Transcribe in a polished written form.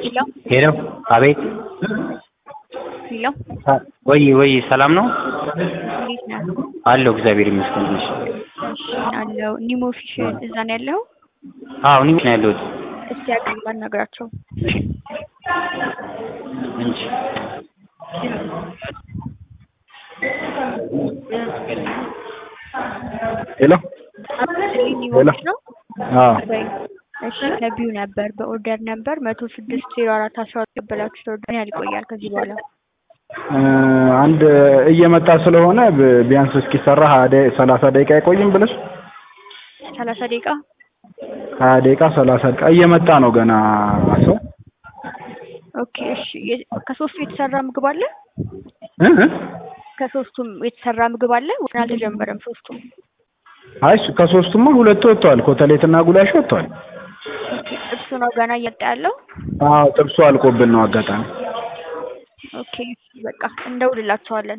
Hello hello አቤት ሄሎ ወይ ሰላም ነው እንዴት ነህ? አለው እግዚአብሔር ይመስገን እሺ እሺ አለው ኒሞ ፊሽ እዛ ነው ያለው? አዎ እኔ ነው ያለሁት እስቲ አግኝ ባናግራቸው እንጂ ሄሎ ኒሞ ሄሎ ፊሽ ነው? አዎ እሺ ከቢው ነበር በኦርደር ነበር 1060412 ተበላችሁ ኦርደር ያልቆያል ከዚህ በኋላ አንድ እየመጣ ስለሆነ ቢያንስ እስኪሰራ 30 ደቂቃ አይቆይም ብለሽ 30 ደቂቃ 20 ደቂቃ 30 ደቂቃ እየመጣ ነው ገና ሰው ኦኬ እሺ ከሶስቱ የተሰራ ምግብ አለ ከሶስቱም የተሰራ ምግብ አለ ወይስ አልተጀመረም ሶስቱም አይ ከሶስቱማ ሁለቱ ወጥቷል ኮተሌትና ጉላሽ ወጥቷል እሱ ነው ገና እየመጣ ያለው አዎ ጥብሱ አልቆብን ነው አጋጣሚ ኦኬ በቃ እንደውልላቸዋለን